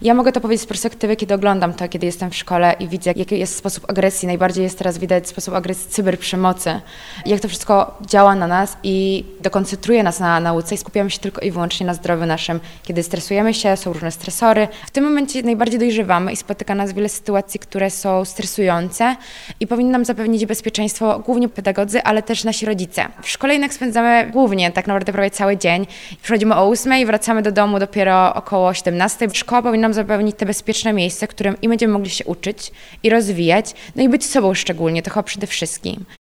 Ja mogę to powiedzieć z perspektywy, kiedy oglądam to, kiedy jestem w szkole i widzę, jaki jest sposób agresji. Najbardziej jest teraz widać sposób agresji cyberprzemocy. Jak to wszystko działa na nas i dekoncentruje nas na nauce i skupiamy się tylko i wyłącznie na zdrowiu naszym. Kiedy stresujemy się, są różne stresory. W tym momencie najbardziej dojrzewamy i spotyka nas wiele sytuacji, które są stresujące i powinny nam zapewnić bezpieczeństwo głównie pedagodzy, ale też nasi rodzice. W szkole jednak spędzamy głównie tak naprawdę prawie cały dzień. Przychodzimy o 8 i wracamy do domu dopiero około 17. Szkoła powinna nam zapewnić te bezpieczne miejsce, w którym i będziemy mogli się uczyć i rozwijać, no i być sobą szczególnie, to chyba przede wszystkim.